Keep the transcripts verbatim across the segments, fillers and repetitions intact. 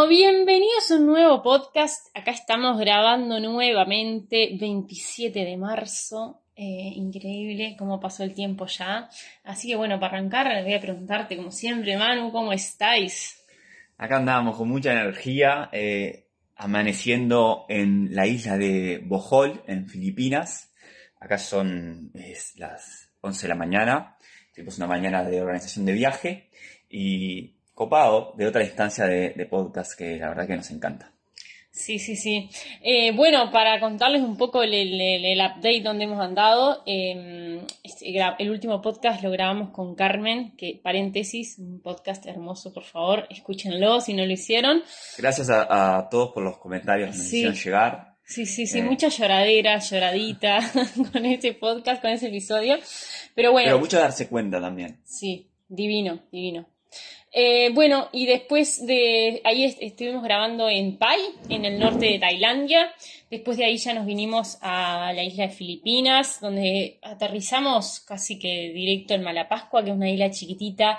Bueno, bienvenidos a un nuevo podcast. Acá estamos grabando nuevamente, veintisiete de marzo. Eh, increíble cómo pasó el tiempo ya. Así que bueno, para arrancar voy a preguntarte como siempre, Manu, ¿cómo estáis? Acá andábamos con mucha energía, eh, amaneciendo en la isla de Bohol, en Filipinas. Acá son es las once de la mañana. Tuvimos una mañana de organización de viaje y copado de otra instancia de, de podcast que la verdad que nos encanta. Sí, sí, sí. Eh, bueno, para contarles un poco el, el, el update donde hemos andado, eh, el último podcast lo grabamos con Carmen, que paréntesis, un podcast hermoso, por favor, escúchenlo si no lo hicieron. Gracias a, a todos por los comentarios que nos Sí. hicieron llegar. Sí, sí, sí, Eh, mucha lloradera, lloradita con este podcast, con ese episodio. Pero bueno. Pero mucho darse cuenta también. Sí, divino, divino. Eh, bueno, y después de ahí est- estuvimos grabando en Pai, en el norte de Tailandia. Después de ahí ya nos vinimos a la isla de Filipinas, donde aterrizamos casi que directo en Malapascua, que es una isla chiquitita,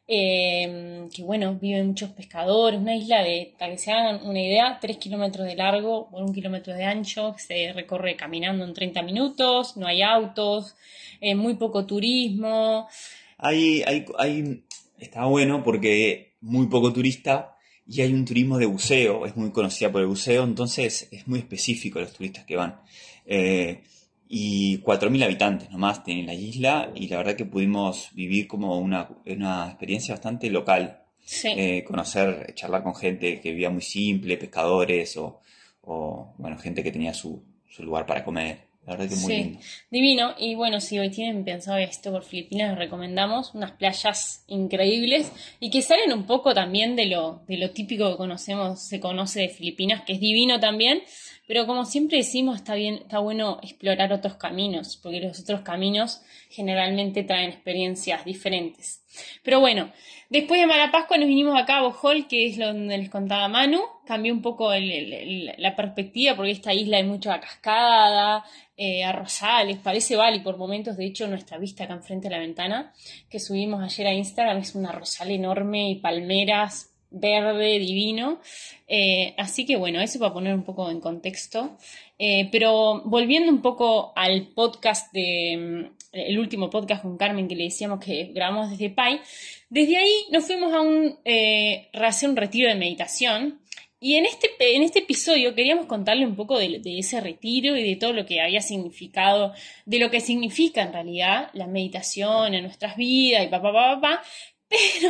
eh, que bueno, viven muchos pescadores. Una isla de, para que se hagan una idea, tres kilómetros de largo por un kilómetro de ancho, que se recorre caminando en treinta minutos, no hay autos, eh, muy poco turismo. Hay, hay, hay, está bueno porque muy poco turista y hay un turismo de buceo, es muy conocida por el buceo, entonces es muy específico los turistas que van. Eh, y cuatro mil habitantes nomás tiene la isla y la verdad que pudimos vivir como una, una experiencia bastante local. Sí. Eh, conocer, charlar con gente que vivía muy simple, pescadores o, o bueno, gente que tenía su, su lugar para comer. La verdad que muy Sí, lindo. divino. Y bueno, si hoy tienen pensado esto por Filipinas, les recomendamos unas playas increíbles y que salen un poco también de lo, de lo típico que conocemos, se conoce de Filipinas, que es divino también, pero como siempre decimos, está bien, está bueno explorar otros caminos, porque los otros caminos generalmente traen experiencias diferentes. Pero bueno, después de Malapascua nos vinimos acá a Bohol, que es donde les contaba Manu. Cambió un poco el, el, el, la perspectiva, porque esta isla hay mucha cascada, eh, arrozales, parece Bali por momentos. De hecho, nuestra vista acá enfrente de la ventana, que subimos ayer a Instagram, es un arrozal enorme y palmeras, verde, divino. Eh, así que bueno, eso para poner un poco en contexto. Eh, pero volviendo un poco al podcast de... el último podcast con Carmen que le decíamos que grabamos desde Pai, desde ahí nos fuimos a, un, eh, a hacer un retiro de meditación. Y en este, en este episodio queríamos contarle un poco de, de ese retiro y de todo lo que había significado, de lo que significa en realidad la meditación en nuestras vidas y papá, papá, papá. Pero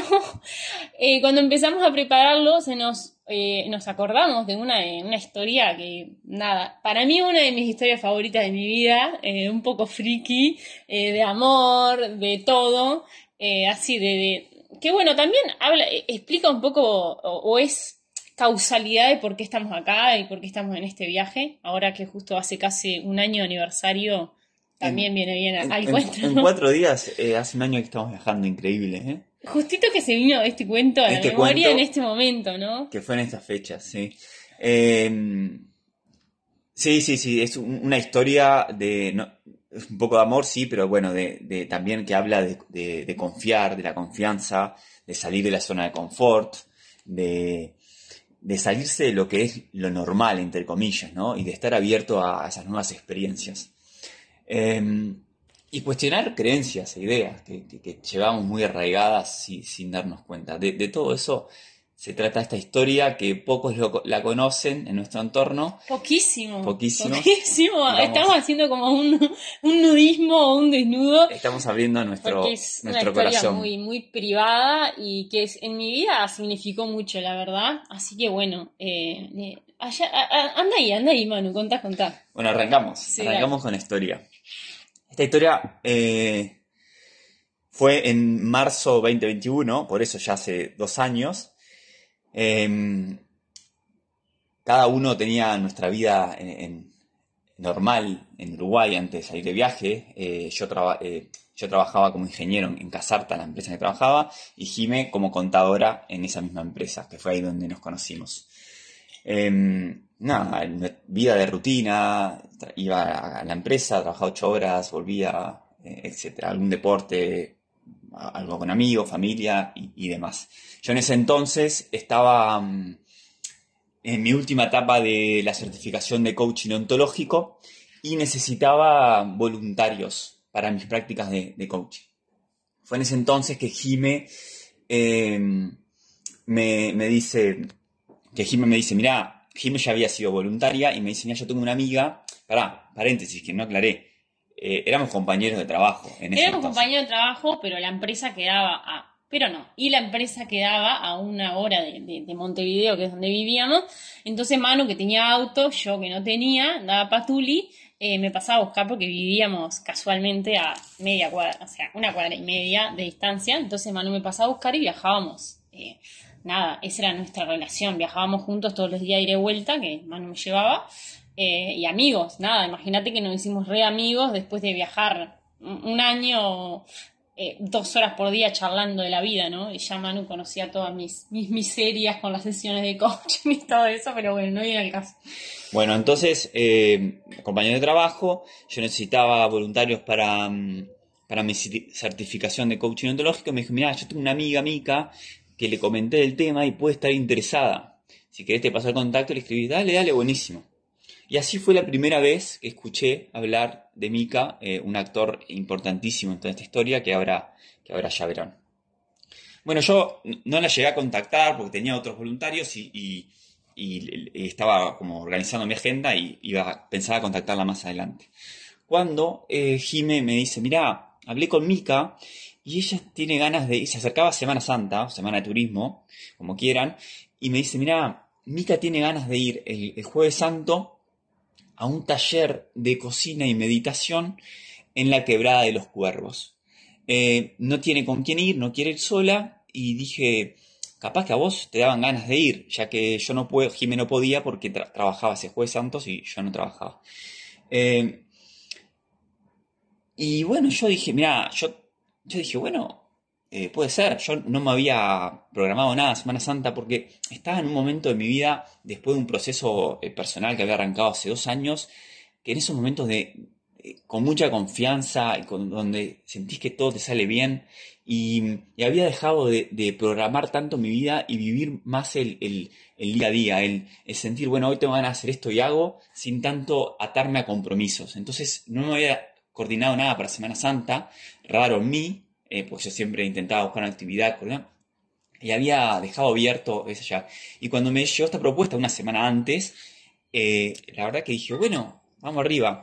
eh, cuando empezamos a prepararlo se nos, eh, nos acordamos de una, de una historia que, nada, para mí una de mis historias favoritas de mi vida, eh, un poco friki, eh, de amor, de todo, eh, así de, de... que bueno, también habla, explica un poco o, o es causalidad de por qué estamos acá y por qué estamos en este viaje, ahora que justo hace casi un año de aniversario, también En, viene bien en, al en, cuento, ¿no? en cuatro días, eh, hace un año que estamos viajando, increíble, ¿eh? Justito que se vino este cuento a la Este memoria cuento en este momento, ¿no? que fue en estas fechas, sí. Eh, sí, sí, sí, es un- una historia de, no, es un poco de amor, sí, pero bueno, de, de también que habla de, de- de confiar, de la confianza, de salir de la zona de confort, de, de salirse de lo que es lo normal, entre comillas, ¿no? Y de estar abierto a, a esas nuevas experiencias. Eh, y cuestionar creencias e ideas que, que- que llevamos muy arraigadas si- sin darnos cuenta. De, de todo eso se trata esta historia que pocos lo- la conocen en nuestro entorno, Poquísimo. poquísimos. Poquísimo. Y vamos- Estamos haciendo como un, un nudismo o un desnudo. Estamos abriendo nuestro, Porque es una nuestro historia corazón. muy, muy privada y que es- en mi vida significó mucho, la verdad. Así que bueno, eh, eh, allá, a- a- anda ahí, anda ahí, Manu, contá, contá. Bueno, arrancamos. Sí, arrancamos con la historia. Esta historia eh, fue en marzo veinte veintiuno, por eso ya hace dos años. Eh, cada uno tenía nuestra vida en, en- normal en Uruguay antes de salir de viaje. Eh, yo, traba- eh, yo trabajaba como ingeniero en, en Casarta, la empresa en que trabajaba, y Jime como contadora en esa misma empresa, que fue ahí donde nos conocimos. Eh, nada, vida de rutina, tra- iba a la empresa, trabajaba ocho horas, volvía, eh, etcétera. Algún deporte, a- algo con amigos, familia y, y demás. Yo en ese entonces estaba, mm, en mi última etapa de la certificación de coaching ontológico y necesitaba voluntarios para mis prácticas de, de coaching. Fue en ese entonces que Jime eh, me, me dice, que Jime me dice, mirá, Jime ya había sido voluntaria y me dice, mirá, yo tengo una amiga, pará, paréntesis, que no aclaré, eh, éramos compañeros de trabajo en ese Éramos entonces. compañeros de trabajo, pero la empresa quedaba a... Pero no, y la empresa quedaba a una hora de, de, de Montevideo, que es donde vivíamos. Entonces Manu, que tenía auto, yo que no tenía, andaba patuli, eh, me pasaba a buscar porque vivíamos casualmente a media cuadra, o sea, una cuadra y media de distancia. Entonces Manu me pasaba a buscar y viajábamos. Eh, nada, esa era nuestra relación. Viajábamos juntos todos los días, ida y vuelta, que Manu me llevaba. Eh, y amigos, nada, imagínate que nos hicimos re amigos después de viajar un, un año... Eh, dos horas por día charlando de la vida, ¿no? Y ya Manu conocía todas mis, mis miserias con las sesiones de coaching y todo eso, pero bueno, no viene el caso. Bueno, entonces, eh, compañero de trabajo, yo necesitaba voluntarios para, mm, para mi certi- certificación de coaching ontológico. Me dijo, mirá, yo tengo una amiga, Mica, que le comenté el tema y puede estar interesada. Si querés te paso el contacto, le escribí, dale, dale, buenísimo. Y así fue la primera vez que escuché hablar de Mica, eh, un actor importantísimo en toda esta historia que ahora, que ahora ya verán. Bueno, yo no la llegué a contactar porque tenía otros voluntarios y, y, y- y estaba como organizando mi agenda y iba, pensaba contactarla más adelante. Cuando eh, Jime me dice, mirá, hablé con Mica y ella tiene ganas de... Se acercaba Semana Santa, Semana de Turismo, como quieran, y me dice, mirá, Mica tiene ganas de ir el, el Jueves Santo a un taller de cocina y meditación en la Quebrada de los Cuervos. Eh, no tiene con quién ir, no quiere ir sola y dije, capaz que a vos te daban ganas de ir, ya que yo no puedo, Jimé no podía porque tra- trabajaba ese Jueves Santos y yo no trabajaba. Eh, y bueno, yo dije, mira, yo, yo dije, bueno, eh, puede ser, yo no me había programado nada Semana Santa porque estaba en un momento de mi vida, después de un proceso eh, personal que había arrancado hace dos años, que en esos momentos de, eh, con mucha confianza y con, donde sentís que todo te sale bien y, y había dejado de, de programar tanto mi vida y vivir más el, el- el día a día, el, el sentir, bueno, hoy tengo ganas de hacer esto y hago sin tanto atarme a compromisos. Entonces no me había coordinado nada para Semana Santa, raro en mí, eh, pues yo siempre intentaba buscar una actividad, ¿verdad? Y había dejado abierto eso ya. Y cuando me llegó esta propuesta una semana antes, eh, la verdad que dije, bueno, vamos arriba.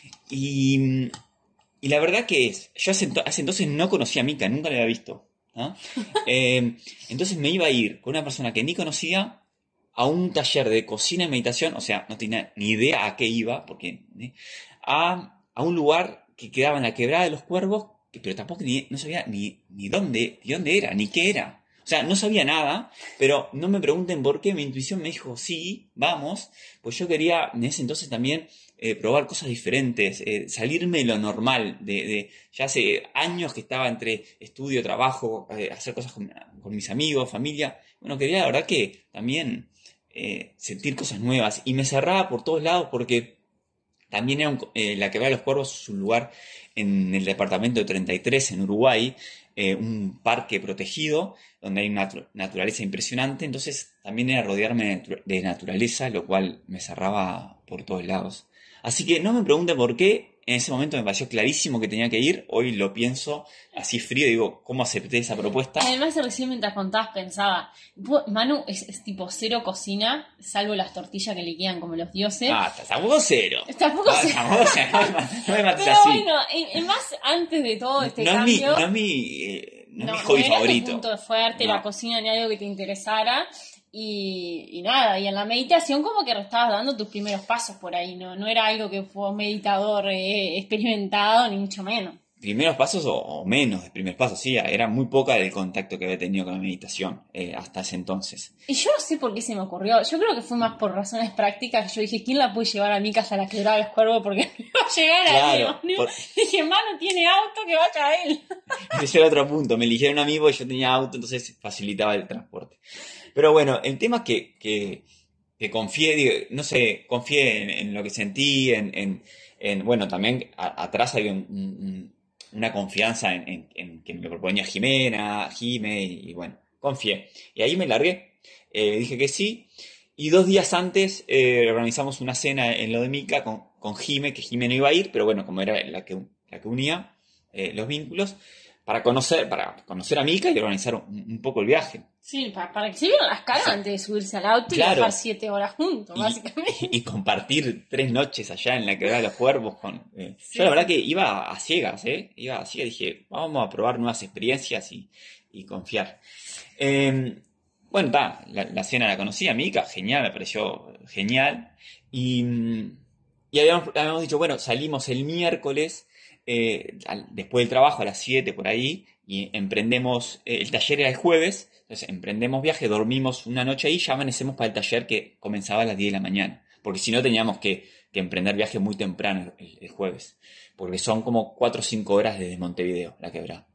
Y, y la verdad que es, yo hace, ento- hace entonces no conocía a Mika, nunca la había visto, ¿no? Eh, entonces me iba a ir con una persona que ni conocía a un taller de cocina y meditación, o sea, no tenía ni idea a qué iba, porque ¿eh? a, a un lugar que quedaba en la Quebrada de los Cuervos, que- pero tampoco ni- no sabía ni, ni dónde, ni dónde era, ni qué era. O sea, no sabía nada, pero no me pregunten por qué, mi intuición me dijo, sí, vamos, pues yo quería en ese entonces también eh, probar cosas diferentes, eh, salirme de lo normal, de, de- ya hace años que estaba entre estudio, trabajo, eh, hacer cosas con, con mis amigos, familia. Bueno, quería la verdad que también eh, sentir cosas nuevas y me cerraba por todos lados porque también era un- eh, la Quebrada de los Cuervos es un lugar en el departamento de treinta y tres en Uruguay, eh, un parque protegido donde hay una natu- naturaleza impresionante, entonces también era rodearme de, natu- de naturaleza, lo cual me cerraba por todos lados. Así que no me pregunten por qué, en ese momento me pareció clarísimo que tenía que ir, hoy lo pienso así frío, digo, ¿cómo acepté esa propuesta? Además, recién mientras contabas pensaba, pu- Manu es, es tipo cero cocina, salvo las tortillas que le quedan como los dioses. Ah, tampoco cero. Tampoco Ah, sé. tampoco cero. No me mates Pero así. bueno, y, y más antes de todo este No es mi, cambio, no es mi, eh, no es no, mi no hobby era tu favorito. punto fuerte, No. la cocina ni algo que te interesara. Y, y nada, y en la meditación como que estabas dando tus primeros pasos por ahí, no, no era algo que fue un meditador eh, experimentado, ni mucho menos. Primeros pasos o, o menos de primeros pasos, sí, era muy poca el contacto que había tenido con la meditación eh, hasta ese entonces. Y yo no sé por qué se me ocurrió, yo creo que fue más por razones prácticas, yo dije, ¿quién la puede llevar a mi casa a la Quebrada de los Cuervos? Porque no iba a llegar a Claro, Leo, ¿no? por- Dije, mano, tiene auto, que vaya a él. ese era otro punto. Me eligieron amigo y yo tenía auto, entonces facilitaba el transporte. Pero bueno, el tema es que, que, que confié, digo, no sé, confié en, en lo que sentí, en, en, en- bueno, también a- atrás había un- un- una confianza en, en- en que me lo proponía Jimena, Jime, y, y bueno, confié. Y ahí me largué, eh, dije que sí, y dos días antes eh, organizamos una cena en lo de Mica con, con Jime, que Jime no iba a ir, pero bueno, como era la que, la que unía eh, los vínculos, para conocer, para conocer a Mica y organizar un, un poco el viaje. Sí, para, para que se vieran las caras antes de subirse al auto y Claro. viajar siete horas juntos, Y, básicamente. y, y compartir tres noches allá en la Quebrada de los Cuervos. Con, eh. Sí. Yo la verdad que iba a ciegas, ¿eh? Iba a ciegas, dije, vamos a probar nuevas experiencias y, y confiar. Eh, bueno, ta, la, la cena la conocía, Mica, genial, me pareció genial. Y, y habíamos, habíamos dicho, bueno, salimos el miércoles, eh, al, después del trabajo, a las siete por ahí, y emprendemos, eh, el taller era el jueves. Entonces emprendemos viaje, dormimos una noche ahí, ya amanecemos para el taller que comenzaba a las diez de la mañana. Porque si no teníamos que, que emprender viaje muy temprano el, el jueves. Porque son como cuatro o cinco horas desde Montevideo, la Quebrada.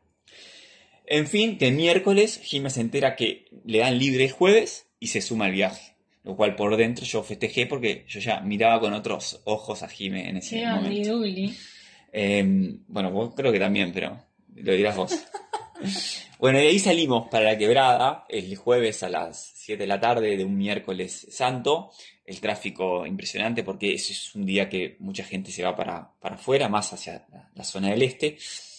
En fin, que el miércoles Jimé se entera que le dan libre el jueves y se suma al viaje. Lo cual por dentro yo festejé porque yo ya miraba con otros ojos a Jimé en ese Sí, momento. Andy Eh, bueno, vos creo que también, pero lo dirás vos. Bueno, y ahí salimos para la Quebrada el jueves a las siete de la tarde de un miércoles santo. El tráfico impresionante porque ese es un día que mucha gente se va para, para afuera, más hacia la, la zona del este.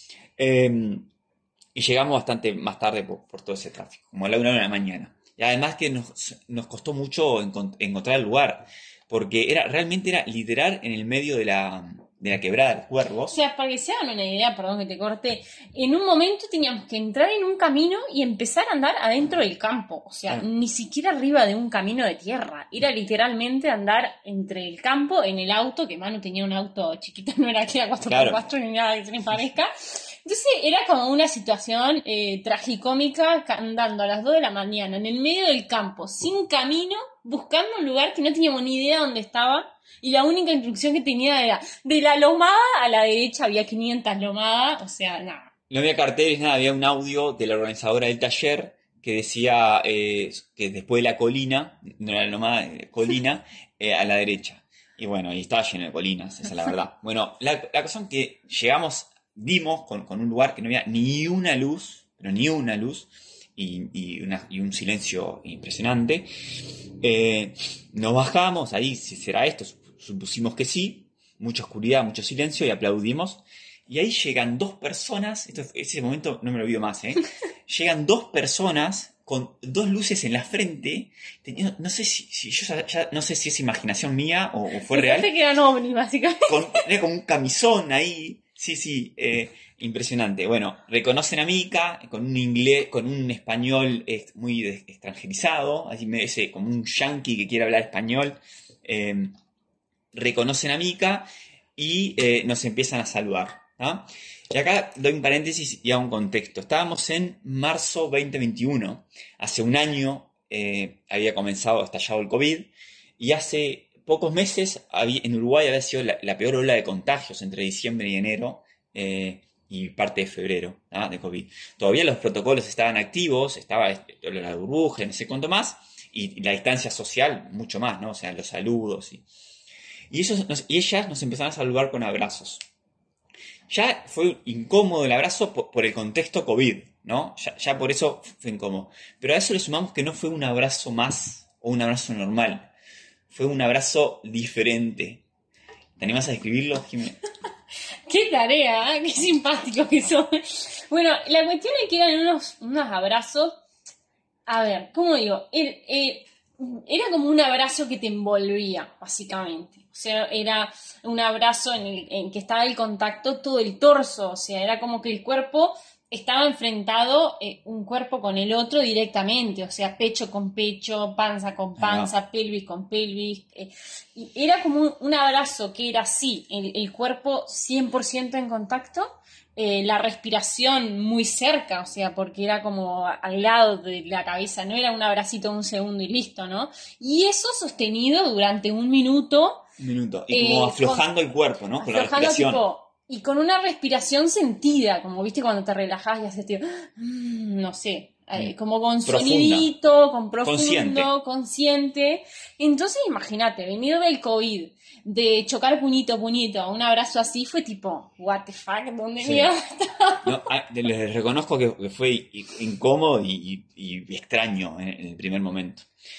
Eh, y llegamos bastante más tarde por, por todo ese tráfico, como a la una de la mañana. Y además que nos, nos costó mucho encont- encontrar el lugar, porque era realmente era literal en el medio de la... de la Quebrada de los Cuervos. O sea, para que se hagan una idea, perdón que te corte, en un momento teníamos que entrar en un camino y empezar a andar adentro del campo. O sea, Ah. ni siquiera arriba de un camino de tierra. Era literalmente andar entre el campo en el auto, que Manu tenía un auto chiquito, no era que era cuatro por cuatro Claro. ni nada que se les parezca. Entonces era como una situación eh, tragicómica, andando a las dos de la mañana en el medio del campo, sin camino, buscando un lugar que no teníamos ni idea dónde estaba. Y la única instrucción que tenía era de la lomada a la derecha había quinientas lomadas, o sea, nada. No había carteles, nada, había un audio de la organizadora del taller que decía eh, que después de la colina, no era nomás eh, colina, eh, a la derecha. Y bueno, y estaba lleno de colinas, esa es la verdad. Bueno, la, la cosa es que llegamos, dimos con, con un lugar que no había ni una luz, pero ni una luz, y, y, una, y un silencio impresionante. Eh, nos bajamos, ahí si será esto, supusimos que sí, mucha oscuridad, mucho silencio, y aplaudimos. Y ahí llegan dos personas, esto, ese momento no me lo olvido más, ¿eh? Llegan dos personas con dos luces en la frente. Tenía, no sé si, si yo ya, ya no sé si es imaginación mía o, o fue real. Pensaste que eran ovnis, básicamente. Con, era como un camisón ahí. Sí, sí, eh, impresionante. Bueno, reconocen a Mica con un inglés, con un español eh, muy de- extranjerizado, así me ese como un yankee que quiere hablar español. Eh, reconocen a Mica y eh, nos empiezan a saludar, ¿no? Y acá doy un paréntesis y hago un contexto. Estábamos en marzo veinte veintiuno. Hace un año eh, había comenzado, estallado el COVID, y hace pocos meses había, en Uruguay había sido la, la peor ola de contagios entre diciembre y enero eh, y parte de febrero, ¿no? De COVID. Todavía los protocolos estaban activos, estaba este, la burbuja, no sé cuánto más, y, y la distancia social mucho más, ¿no? O sea, los saludos y... Y, ellos nos- y ellas nos empezaron a saludar con abrazos. Ya fue incómodo el abrazo por, por el contexto COVID, ¿no? Ya, ya por eso fue incómodo. Pero a eso le sumamos que no fue un abrazo más o un abrazo normal. Fue un abrazo diferente. ¿Te animas a describirlo, Jimé? Qué tarea, ¿eh? Qué simpático que son. Bueno, la cuestión es que eran unos, unos abrazos. A ver, ¿cómo digo? Era, eh, era como un abrazo que te envolvía, básicamente. O sea, era un abrazo en el en que estaba el contacto todo el torso. O sea, era como que el cuerpo estaba enfrentado, eh, un cuerpo con el otro directamente. O sea, pecho con pecho, panza con panza, pelvis con pelvis. eh, y era como un, un abrazo que era así, el, el cuerpo cien por ciento en contacto. Eh, la respiración muy cerca, o sea, porque era como a- al lado de la cabeza, no era un abracito de un segundo y listo, ¿no? Y eso sostenido durante un minuto, Un minuto. Y como Eh, aflojando el cuerpo, ¿no? Con la aflojando respiración. tipo, y con una respiración sentida, como viste cuando te relajás y haces tipo, mm, no sé, eh, Mm. como con Profunda. sonidito, con profundo, Consciente. consciente. Entonces imagínate, venir del COVID, de chocar puñito a puñito, un abrazo así fue tipo, what the fuck, ¿dónde Sí. mierda? No, ah, les reconozco que, que fue i- incómodo y, y- y extraño en, en el primer momento.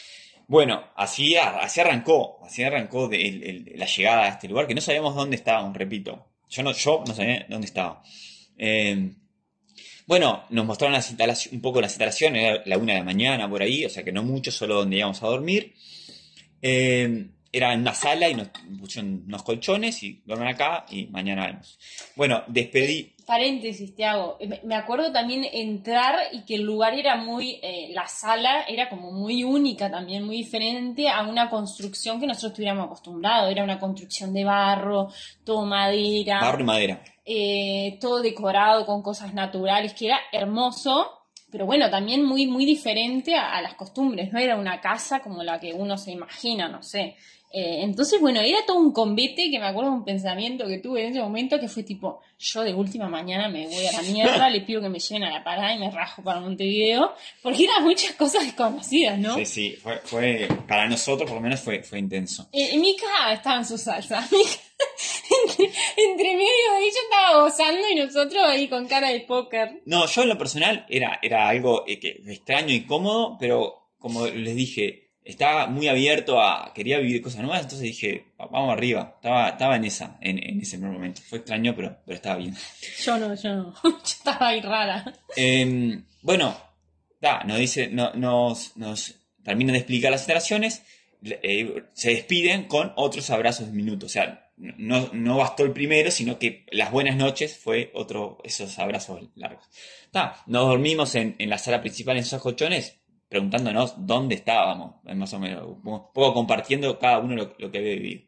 Bueno, así, así arrancó, así arrancó de, el- el- la llegada a este lugar, que no sabíamos dónde estábamos, repito. Yo no, yo no sabía dónde estaba. Eh, bueno, nos mostraron las instalaci- un poco las instalaciones, era la una de la mañana por ahí, o sea que no mucho, solo donde íbamos a dormir. Eh, Era en una sala y nos pusieron unos colchones y duermen acá y mañana vemos. Bueno, despedí. Paréntesis, te hago. Me me acuerdo también entrar y que el lugar era muy, eh, la sala era como muy única también, muy diferente a una construcción que nosotros estuviéramos acostumbrados. Era una construcción de barro, todo madera, Barro y madera. eh, todo decorado con cosas naturales, que era hermoso, pero bueno, también muy, muy diferente a, a las costumbres. No era una casa como la que uno se imagina, no sé. Eh, entonces, bueno, era todo un convite que me acuerdo de un pensamiento que tuve en ese momento que fue tipo, yo de última mañana me voy a la mierda, le pido que me lleven a la parada y me rajo para Montevideo, porque eran muchas cosas desconocidas, ¿no? Sí, sí, fue, fue para nosotros por lo menos fue, fue intenso. Eh, Mika estaba en su salsa. Mika, entre, entre medio de ella estaba gozando y nosotros ahí con cara de póker. No, yo en lo personal era, era algo eh, que, extraño y cómodo, pero como les dije, estaba muy abierto a, quería vivir cosas nuevas, entonces dije, "Va- vamos arriba, estaba, estaba en esa, en, en ese primer momento. Fue extraño, pero, pero estaba bien. Yo no, yo no. Yo estaba ahí rara. Eh, bueno, da, nos dice, no- nos, nos terminan de explicar las instalaciones, le- eh, se despiden con otros abrazos de minuto. O sea, no, no bastó el primero, sino que las buenas noches fue otro, esos abrazos largos. Da, nos dormimos en, en la sala principal en esos colchones, preguntándonos dónde estábamos, eh, más o menos, un poco compartiendo cada uno lo, lo que había vivido.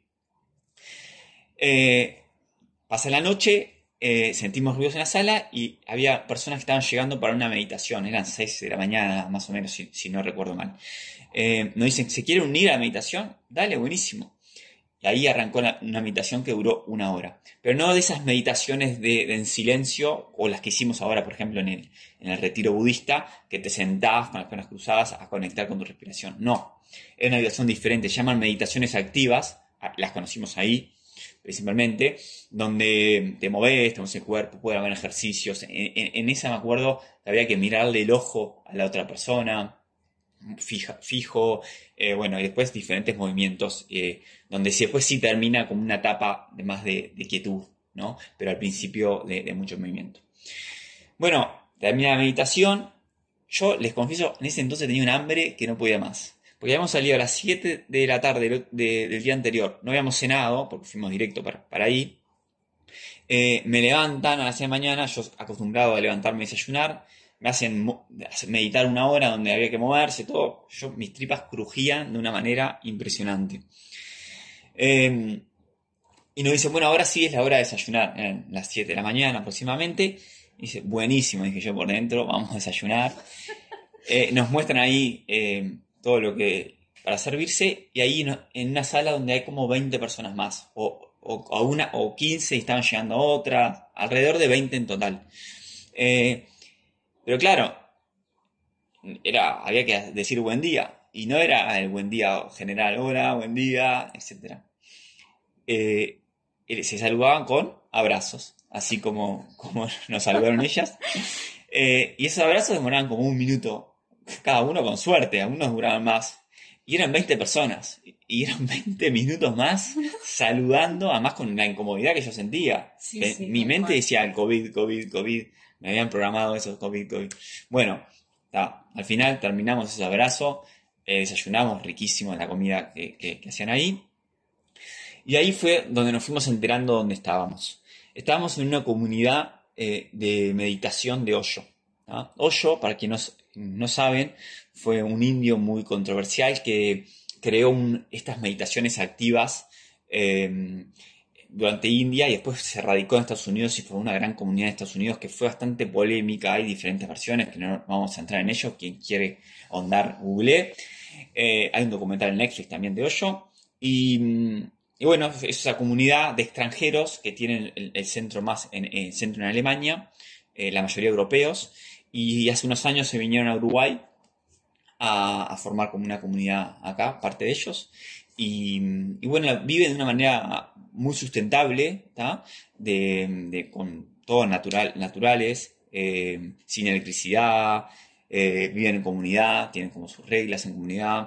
Eh, Pasa la noche, eh, sentimos ruidos en la sala y había personas que estaban llegando para una meditación. Eran seis de la mañana, más o menos, si, si no recuerdo mal. Eh, nos dicen, ¿se quiere unir a la meditación? Dale, buenísimo. Y ahí arrancó la- una meditación que duró una hora. Pero no de esas meditaciones de, de en silencio, o las que hicimos ahora, por ejemplo, en el, en el retiro budista, que te sentabas con las piernas cruzadas a conectar con tu respiración. No, es una meditación diferente. Se llaman meditaciones activas, a- las conocimos ahí, principalmente, donde te moves, te mueves el cuerpo, puede haber ejercicios. En, en- en esa me acuerdo que había que mirarle el ojo a la otra persona, fija- fijo, eh, bueno, y después diferentes movimientos, eh, donde sí- después sí termina como una etapa de más de, de quietud, ¿no? Pero al principio de, de mucho movimiento. Bueno, termina la meditación. Yo les confieso, en ese entonces tenía un hambre que no podía más. Porque habíamos salido a las siete de la tarde del, de- del día anterior. No habíamos cenado, porque fuimos directo para, para ahí. Eh, me levantan a las seis de la mañana, yo acostumbrado a levantarme y desayunar. Me hacen mo- meditar una hora donde había que moverse, todo. Yo, mis tripas crujían de una manera impresionante. Eh, y nos dicen, bueno, ahora sí es la hora de desayunar. Eran las siete de la mañana aproximadamente. Y dice, buenísimo, dije yo por dentro, vamos a desayunar. Eh, nos muestran ahí eh, todo lo que para servirse y ahí no- en una sala donde hay como veinte personas más o, o, o una o quince y estaban llegando otras, alrededor de veinte en total. Eh, pero claro, era, había que decir buen día y no era el buen día general, hola, buen día, etcétera. Eh, eh, Se saludaban con abrazos, así como, como nos saludaron ellas. Eh, y esos abrazos demoraban como un minuto, cada uno con suerte, algunos duraban más. Y eran veinte personas, y eran veinte minutos más saludando, además con la incomodidad que yo sentía. Sí, Que sí, mi tal mente cual. decía el COVID, COVID, COVID, me habían programado eso, COVID, COVID. Bueno, ta, al final terminamos ese abrazo, eh, desayunamos riquísimo la comida que, que- que hacían ahí. Y ahí fue donde nos fuimos enterando dónde estábamos. Estábamos en una comunidad eh, de meditación de Osho. ¿Ah? Osho, para quienes no, no saben, fue un indio muy controversial que creó un- estas meditaciones activas eh, durante India y después se radicó en Estados Unidos y formó una gran comunidad en Estados Unidos que fue bastante polémica. Hay diferentes versiones que no vamos a entrar en ello. Quien quiere ahondar, google. Eh, hay un documental en Netflix también de Osho. Y, mm, y bueno, es esa comunidad de extranjeros que tienen el, el centro más en, el centro en Alemania, eh, la mayoría europeos, y hace unos años se vinieron a Uruguay a, a formar como una comunidad acá, parte de ellos, y, y bueno, viven de una manera muy sustentable, ¿tá? De, de- con todo natural, naturales, eh, sin electricidad, eh, viven en comunidad, tienen como sus reglas en comunidad,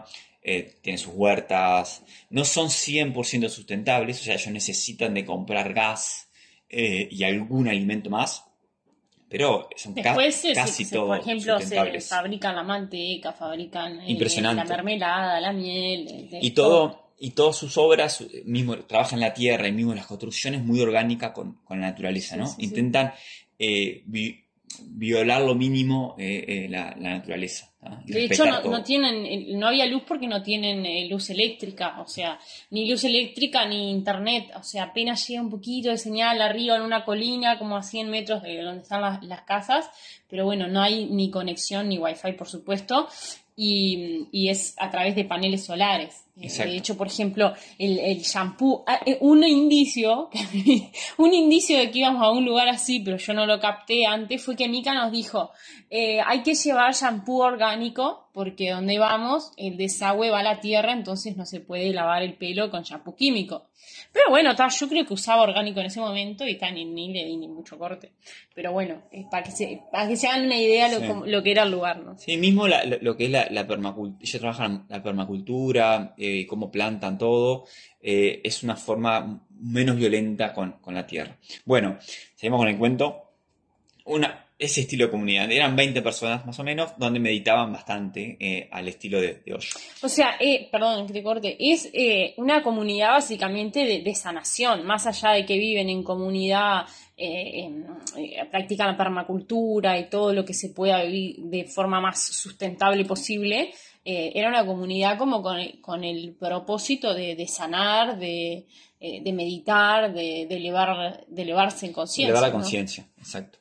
eh, tienen sus huertas, no son cien por ciento sustentables, o sea, ellos necesitan de comprar gas eh, y algún alimento más, pero son ca Después, se, casi se- por todos ejemplo, se sustentables. fabrican la manteca, fabrican eh, la Impresionante. mermelada, la miel, eh, de Y todo. todo, y todas sus obras, eh, mismo trabajan la tierra y mismo las construcciones muy orgánica con, con la naturaleza, Sí, ¿no? sí, sí. Intentan eh, vi- violar lo mínimo eh, eh, la, la naturaleza, ¿no? Y De hecho, respetar no, no todo. tienen, eh, no había luz porque no tienen eh, luz eléctrica, o sea, ni luz eléctrica ni internet, o sea, apenas llega un poquito de señal arriba en una colina, como a cien metros de donde están las, las casas, pero bueno, no hay ni conexión ni wifi, por supuesto, y, y es a través de paneles solares. Eh, Exacto. De hecho, por ejemplo, el, el shampoo, ah, eh, un indicio, un indicio de que íbamos a un lugar así, pero yo no lo capté antes, fue que Mika nos dijo, eh, hay que llevar shampoo orgánico, porque donde vamos, el desagüe va a la tierra, entonces no se puede lavar el pelo con shampoo químico. Pero bueno, ta, yo creo que usaba orgánico en ese momento y ta, ni, ni le di ni mucho corte. Pero bueno, eh, para que se, para que se hagan una idea lo, Sí. como- lo que era el lugar, ¿no? Sí, mismo la- lo, lo que es la, la permacultura, ellos trabajan la permacultura, eh, cómo plantan todo, eh, es una forma menos violenta con, con la tierra. Bueno, seguimos con el cuento. Una, ese estilo de comunidad, eran veinte personas más o menos, donde meditaban bastante eh, al estilo de, de Osho. O sea, eh, perdón que te corte, es eh, una comunidad básicamente de, de sanación, más allá de que viven en comunidad, eh, en- eh, practican la permacultura y todo lo que se pueda vivir de forma más sustentable posible. Eh, era una comunidad como con el, con el propósito de, de sanar, de, eh, de meditar, de, de elevar, de elevarse en conciencia. Elevar la ¿no? conciencia, exacto.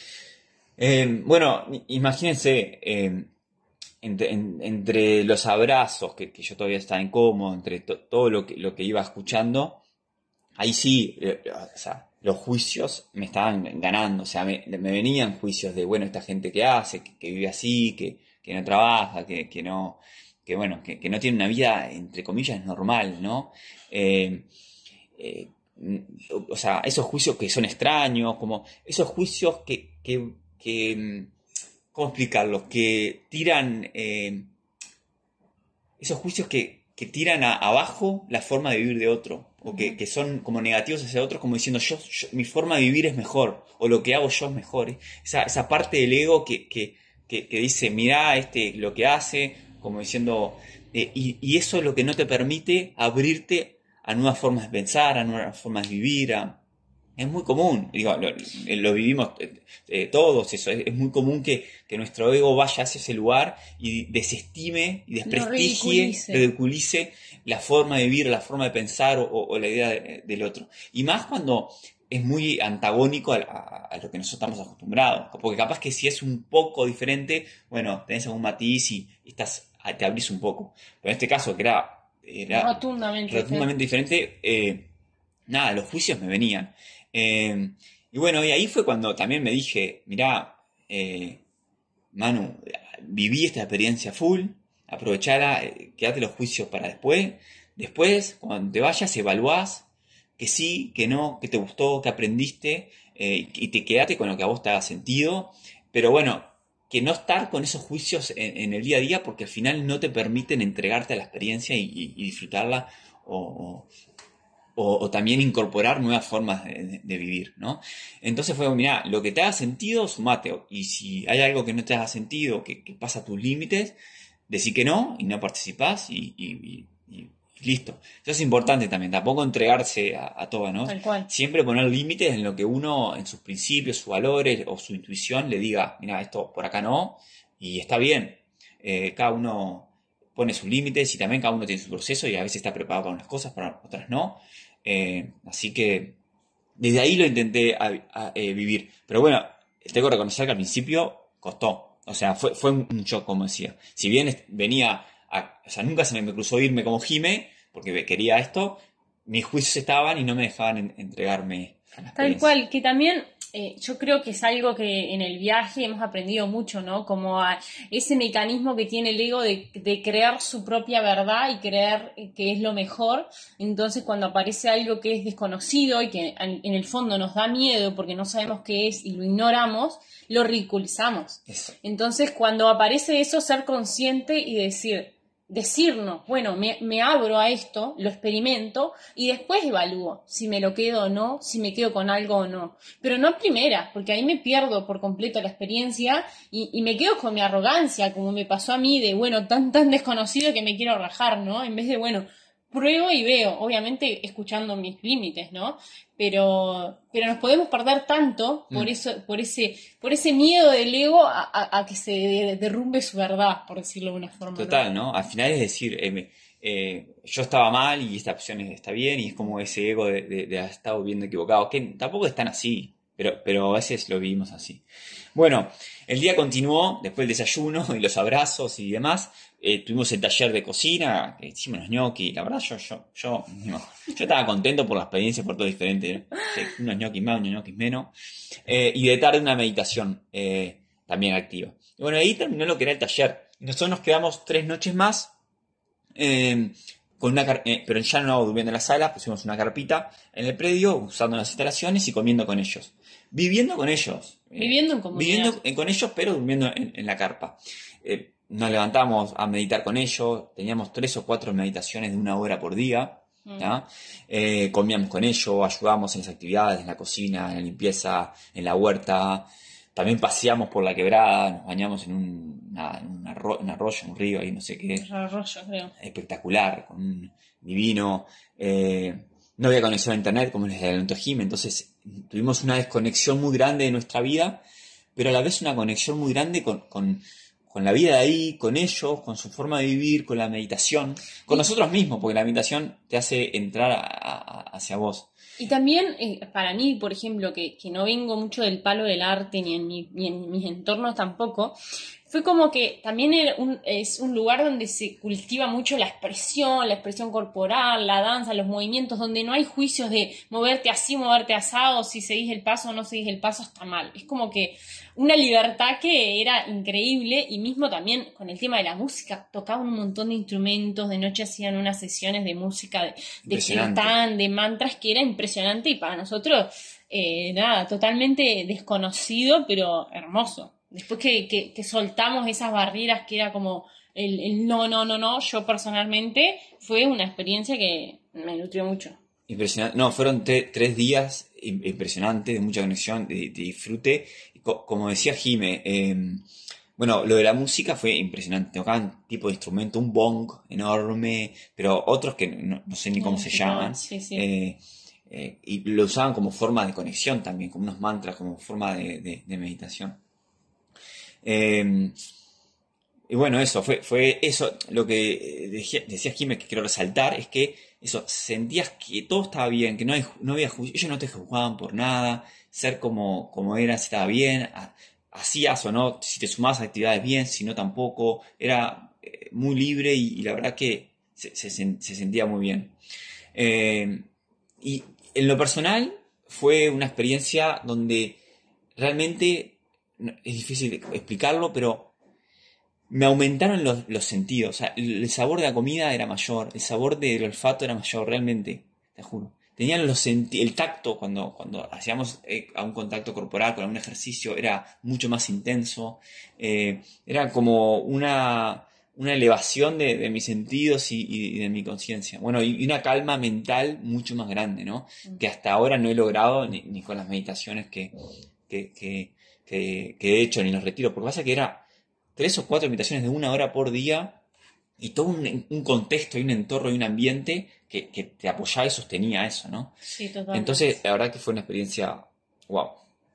Eh, bueno, imagínense, eh, entre, en- entre los abrazos, que, que yo todavía estaba incómodo, entre to- todo lo que, lo que iba escuchando, ahí sí, eh, o sea, los juicios me estaban ganando, o sea, me, me venían juicios de, bueno, esta gente que hace, que, que vive así, que, que no trabaja, que, que no, que bueno, que, que no tiene una vida, entre comillas, normal, ¿no? Eh, eh, o o sea, esos juicios que son extraños, como esos juicios que, que, que mm, ¿cómo explicarlos? Que tiran, eh, esos juicios que, que tiran a- abajo la forma de vivir de otro, o que, que son como negativos hacia otros, como diciendo, yo, yo- mi forma de vivir es mejor, o lo que hago yo es mejor. ¿eh? Esa, esa parte del ego que, que, que, que dice, mirá este, lo que hace, como diciendo, eh, y, y eso es lo que no te permite abrirte a nuevas formas de pensar, a nuevas formas de vivir, a, es muy común, digo, lo, lo vivimos eh, eh, todos, eso, es, es muy común que, que nuestro ego vaya hacia ese lugar y desestime y desprestigie, ridiculice. ridiculice la forma de vivir, la forma de pensar o, o la idea de- del otro. Y más cuando es muy antagónico a, a- a lo que nosotros estamos acostumbrados, porque capaz que si es un poco diferente, bueno, tenés algún matiz y, y estás, te abrís un poco. Pero en este caso, que era, era Rotundamente. rotundamente diferente, eh, nada, los juicios me venían. Eh, y bueno, y ahí fue cuando también me dije, mirá, eh, Manu, viví esta experiencia full, aprovechala, eh, quédate los juicios para después. Después, cuando te vayas, evaluás que sí, que no, que te gustó, que aprendiste, eh, y te quedate con lo que a vos te haga sentido. Pero bueno, que no estar con esos juicios en, en el día a día porque al final no te permiten entregarte a la experiencia y, y- y disfrutarla o, o, o también incorporar nuevas formas de, de vivir, ¿no? Entonces fue, mira, lo que te haga sentido, sumate. Y si hay algo que no te haga sentido, que, que pasa tus límites, decí que no y no participás y, y- y- y listo. Eso es importante también, tampoco entregarse a, a todo, ¿no? Tal cual. Siempre poner límites en lo que uno, en sus principios, sus valores o su intuición le diga, mira, esto por acá no, y está bien. Eh, cada uno pone sus límites y también cada uno tiene su proceso y a veces está preparado para unas cosas, para otras no. Eh, así que desde ahí lo intenté a- a- eh, vivir. Pero bueno, tengo que reconocer que al principio costó. O sea, fue, fue un shock, como decía. Si bien est- venía, a- o sea, nunca se me cruzó irme como Jime, porque quería esto, mis juicios estaban y no me dejaban en- entregarme a la Tal experiencia. cual, que también eh, yo creo que es algo que en el viaje hemos aprendido mucho, ¿no? Como a ese mecanismo que tiene el ego de, de crear su propia verdad y creer que es lo mejor. Entonces, cuando aparece algo que es desconocido y que en, en el fondo nos da miedo porque no sabemos qué es y lo ignoramos, lo ridiculizamos. Eso. Entonces, cuando aparece eso, ser consciente y decir, decirnos, bueno, me, me abro a esto, lo experimento y después evalúo si me lo quedo o no, si me quedo con algo o no. Pero no a primeras, porque ahí me pierdo por completo la experiencia y, y me quedo con mi arrogancia, como me pasó a mí, de, bueno, tan tan desconocido que me quiero rajar, ¿no? En vez de, bueno, pruebo y veo, obviamente escuchando mis límites, ¿no? Pero, pero nos podemos perder tanto por Mm. eso, por ese, por ese miedo del ego a, a- a que se de- derrumbe su verdad, por decirlo de una forma, ¿no? Total, ¿no? Al final es decir, eh, me- eh, yo estaba mal y esta opción está bien, y es como ese ego de, de, de haber estado viendo equivocado, que tampoco es tan así, pero, pero a veces lo vivimos así. Bueno, el día continuó, después del desayuno y los abrazos y demás. Eh, tuvimos el taller de cocina, eh, hicimos los gnocchi, la verdad yo, yo, yo, no, yo estaba contento por la experiencia, por todo diferente, ¿no? Sí, unos gnocchis más, unos gnocchis menos. Eh, y de tarde una meditación eh, también activa. Y bueno, ahí terminó lo que era el taller. Y nosotros nos quedamos tres noches más, eh, con una car- eh, pero ya no durmiendo en la sala, pusimos una carpita en el predio, usando las instalaciones y comiendo con ellos. Viviendo con ellos. eh, Viviendo en comunidad. Viviendo eh, con ellos, pero durmiendo en, en la carpa. Eh, nos levantamos a meditar con ellos, teníamos tres o cuatro meditaciones de una hora por día. ¿tá? Eh, comíamos con ellos, ayudábamos en las actividades, en la cocina, en la limpieza, en la huerta. También paseamos por la quebrada, nos bañamos en un, una- en un arro- un arroyo, un río, ahí no sé qué, Arroyo, creo. espectacular, con un divino. eh, no había conexión a internet como les adelantó Jim, entonces tuvimos una desconexión muy grande de nuestra vida, pero a la vez una conexión muy grande con, con, con la vida de ahí, con ellos, con su forma de vivir, con la meditación, con nosotros mismos, porque la meditación te hace entrar a- a- hacia vos. Y también, eh, para mí, por ejemplo, que, que no vengo mucho del palo del arte, ni en, mi, ni en mis entornos tampoco, fue como que también era un, es un lugar donde se cultiva mucho la expresión, la expresión corporal, la danza, los movimientos, donde no hay juicios de moverte así, moverte asado, si seguís el paso o no seguís el paso, está mal. Es como que una libertad que era increíble, y mismo también con el tema de la música, tocaban un montón de instrumentos, de noche hacían unas sesiones de música, de, de Impresionante. kirtán, de mantras, que era impresionante, y para nosotros, eh, nada, totalmente desconocido, pero hermoso. Después que, que, que soltamos esas barreras que era como el, el no, no, no, no, yo personalmente, fue una experiencia que me nutrió mucho. Impresionante. No, fueron tre- tres días im- impresionantes, de mucha conexión, de, de disfrute. Y co- como decía Jime, eh, bueno, lo de la música fue impresionante. Tocaban tipo de instrumento, un bong enorme, pero otros que no, no sé ni cómo No, se sí, llaman. sí, sí. Eh, eh, y lo usaban como forma de conexión también, como unos mantras, como forma de, de- de meditación. Eh, y bueno, eso, fue, fue eso, lo que decía, decía Jiménez, que quiero resaltar, es que eso, sentías que todo estaba bien, que no, hay, no había juicio, ellos no te juzgaban por nada, ser como, como eras estaba bien, ha- hacías o no, si te sumabas a actividades bien, si no tampoco, era eh, muy libre, y, y la verdad que se, se sen- se sentía muy bien. Eh, y en lo personal fue una experiencia donde realmente, no- es difícil explicarlo, pero me aumentaron los, los sentidos. O sea, el, el sabor de la comida era mayor, el sabor del olfato era mayor, realmente, te juro. Tenían los senti- el tacto cuando, cuando hacíamos eh, a un contacto corporal con algún ejercicio era mucho más intenso. Eh, era como una, una elevación de, de mis sentidos y, y de mi conciencia. Bueno, y, y una calma mental mucho más grande, ¿no? Que hasta ahora no he logrado ni, ni con las meditaciones que, que, que, que, que he hecho, ni los retiros. Porque pasa que era tres o cuatro meditaciones de una hora por día, y todo un, un contexto y un entorno y un ambiente que, que te apoyaba y sostenía eso, ¿no? Sí, totalmente. Entonces, la verdad que fue una experiencia wow.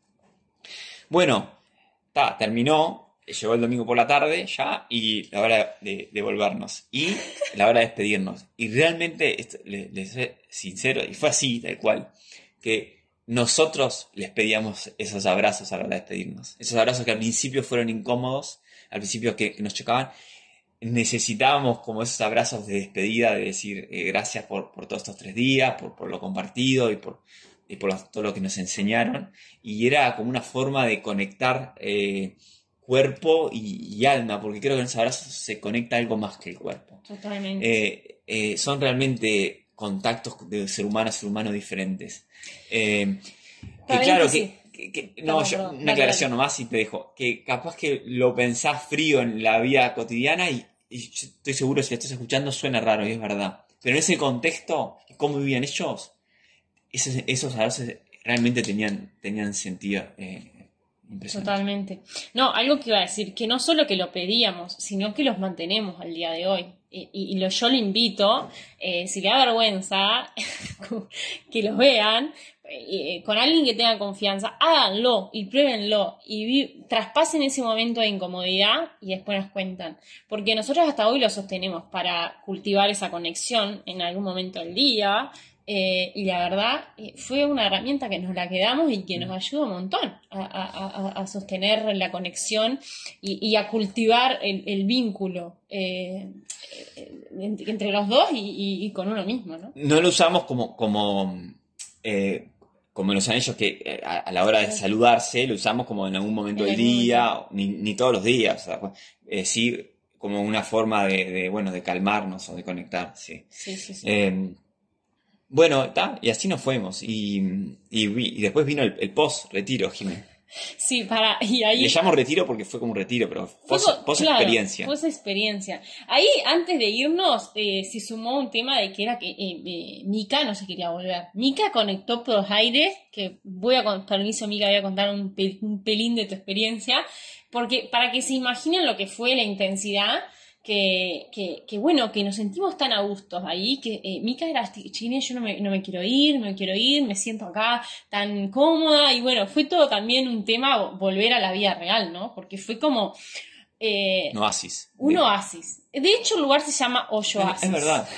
Bueno, ta, terminó, llegó el domingo por la tarde ya, y la hora de, de volvernos, y la hora de despedirnos. Y realmente, esto, les, les soy sincero, y fue así, tal cual, que nosotros les pedíamos esos abrazos a la hora de despedirnos. Esos abrazos que al principio fueron incómodos, al principio que, que nos chocaban. Necesitábamos como esos abrazos de despedida, de decir eh, gracias por, por todos estos tres días, por, por lo compartido y por, y por los- todo lo que nos enseñaron. Y era como una forma de conectar eh, cuerpo y, y alma, porque creo que en esos abrazos se conecta algo más que el cuerpo. Totalmente. Eh, eh, son realmente contactos de ser humano a ser humano diferentes. Eh, que Para mí claro, que que, sí. que- que- Perdón, no, yo- perdón. una Dale, aclaración dale. nomás y te dejo. Que capaz que lo pensás frío en la vida cotidiana, y, y yo estoy seguro si la estás escuchando suena raro y es verdad, pero en ese contexto, cómo vivían ellos, esos, esos avances realmente tenían, tenían sentido. Eh, Impresionante. Totalmente. No, algo que iba a decir, que no solo que lo pedíamos, sino que los mantenemos al día de hoy. Y, y, y lo, yo le invito, eh, si le da vergüenza, que los vean, eh, con alguien que tenga confianza, háganlo y pruébenlo y vi, traspasen ese momento de incomodidad y después nos cuentan. Porque nosotros hasta hoy lo sostenemos para cultivar esa conexión en algún momento del día. Eh, y la verdad eh, fue una herramienta que nos la quedamos y que nos ayuda un montón a, a, a, a sostener la conexión y, y a cultivar el, el vínculo eh, entre los dos y, y, y con uno mismo, ¿no? No lo usamos como como, eh, como lo usan ellos, que a, a la hora de saludarse lo usamos como en algún momento En del algún día, momento. ni, ni todos los días, o sea, eh, sí como una forma de, de, bueno, de calmarnos o de conectar, sí. Sí, sí, sí. Eh, Bueno, ta, y así nos fuimos. Y, y, vi- y después vino el, el post-retiro, Jimé. Sí, para, y ahí... Le llamo retiro porque fue como un retiro, pero Fue co- post-experiencia. Claro, fue experiencia. Ahí, antes de irnos, eh, se sumó un tema de que era que eh, eh, Mika no se quería volver. Mika conectó por los aires, que voy a, con permiso, Mika, voy a contar un, pe- un pelín de tu experiencia, porque para que se imaginen lo que fue la intensidad, que, que, que bueno, que nos sentimos tan a gustos ahí, que eh, Mika era, chiquilín, yo no me, no me quiero ir, no me quiero ir, me siento acá tan cómoda, y bueno, fue todo también un tema volver a la vida real, ¿no? Porque fue como eh, Un oasis. un De- oasis. De hecho, el lugar se llama Hoyo Es, Oasis. es verdad.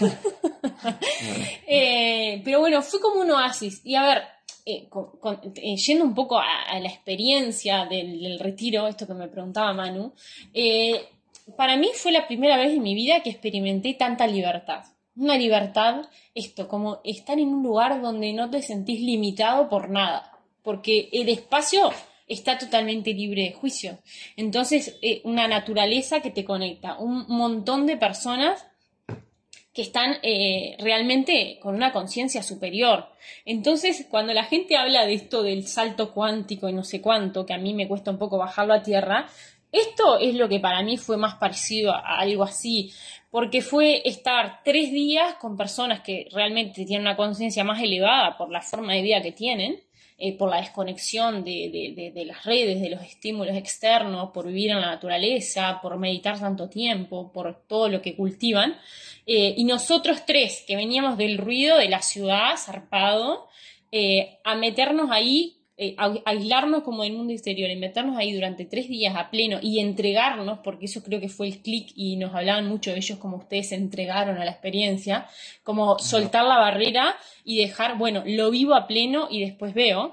Eh, pero bueno, fue como un oasis. Y a ver, eh, con- con- eh, yendo un poco a, a la experiencia del, del retiro, esto que me preguntaba Manu, eh, para mí fue la primera vez en mi vida que experimenté tanta libertad. Una libertad, esto, como estar en un lugar donde no te sentís limitado por nada. Porque el espacio está totalmente libre de juicio. Entonces, eh, una naturaleza que te conecta, un montón de personas que están eh, realmente con una conciencia superior. Entonces, cuando la gente habla de esto del salto cuántico y no sé cuánto, que a mí me cuesta un poco bajarlo a tierra, esto es lo que para mí fue más parecido a algo así, porque fue estar tres días con personas que realmente tienen una conciencia más elevada por la forma de vida que tienen, eh, por la desconexión de, de, de, de las redes, de los estímulos externos, por vivir en la naturaleza, por meditar tanto tiempo, por todo lo que cultivan. Eh, y nosotros tres, que veníamos del ruido de la ciudad, zarpado, eh, a meternos ahí, eh, a aislarnos como del mundo exterior, y meternos ahí durante tres días a pleno y entregarnos, porque eso creo que fue el clic y nos hablaban mucho de ellos como ustedes se entregaron a la experiencia, como soltar la barrera y dejar, bueno, lo vivo a pleno y después veo.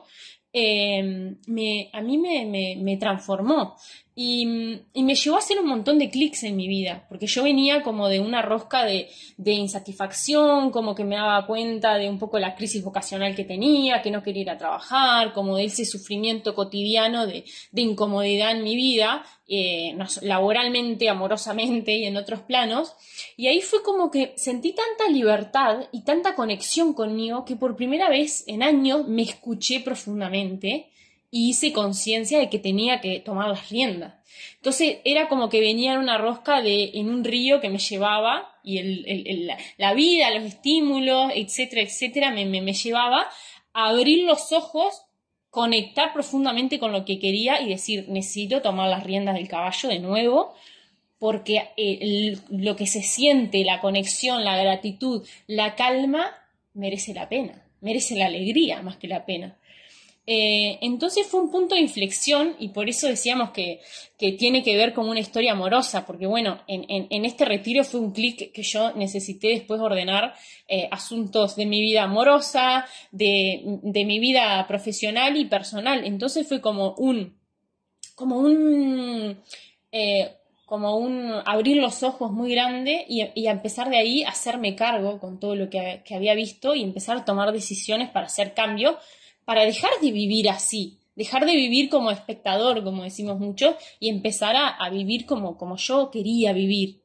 Eh, me, a mí me, me, me transformó y, y me llevó a hacer un montón de clics en mi vida, porque yo venía como de una rosca de, de insatisfacción, como que me daba cuenta de un poco la crisis vocacional que tenía, que no quería ir a trabajar, como de ese sufrimiento cotidiano de, de incomodidad en mi vida, eh, no, laboralmente, amorosamente y en otros planos. Y ahí fue como que sentí tanta libertad y tanta conexión conmigo que por primera vez en años me escuché profundamente y hice conciencia de que tenía que tomar las riendas. Entonces era como que venía en una rosca de, en un río que me llevaba y el, el, el, la, la vida, los estímulos, etcétera, etcétera, me, me, me llevaba a abrir los ojos, conectar profundamente con lo que quería y decir, necesito tomar las riendas del caballo de nuevo, porque eh, el, lo que se siente, la conexión, la gratitud, la calma, merece la pena, merece la alegría más que la pena. Eh, entonces fue un punto de inflexión y por eso decíamos que, que tiene que ver con una historia amorosa, porque bueno, en, en, en este retiro fue un clic que yo necesité después ordenar eh, asuntos de mi vida amorosa, de, de mi vida profesional y personal. Entonces fue como un, como un, eh, como un abrir los ojos muy grande y, y a empezar de ahí a hacerme cargo con todo lo que, que había visto y empezar a tomar decisiones para hacer cambios, para dejar de vivir así, dejar de vivir como espectador, como decimos mucho, y empezar a, a vivir como, como yo quería vivir.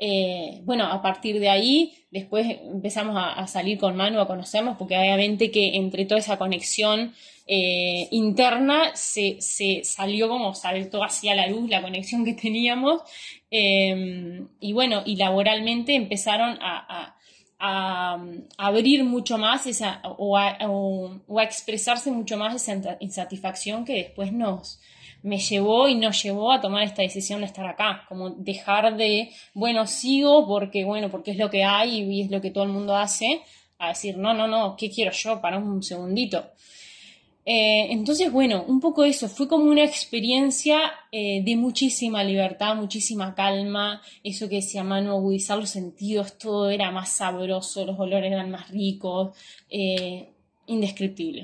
Eh, bueno, a partir de ahí, después empezamos a, a salir con Manu, a conocernos, porque obviamente que entre toda esa conexión eh, interna se, se salió como saltó hacia la luz la conexión que teníamos. Eh, y bueno, y laboralmente empezaron a, a, a, a abrir mucho más esa, o a, o, o a expresarse mucho más esa insatisfacción que después nos me llevó y nos llevó a tomar esta decisión de estar acá, como dejar de, bueno, sigo porque, bueno, porque es lo que hay y es lo que todo el mundo hace, a decir, no, no, no, ¿qué quiero yo? Para un segundito. Eh, entonces, bueno, un poco eso, fue como una experiencia eh, de muchísima libertad, muchísima calma, eso que decía Manu, agudizar los sentidos, todo era más sabroso, los olores eran más ricos, eh, indescriptible.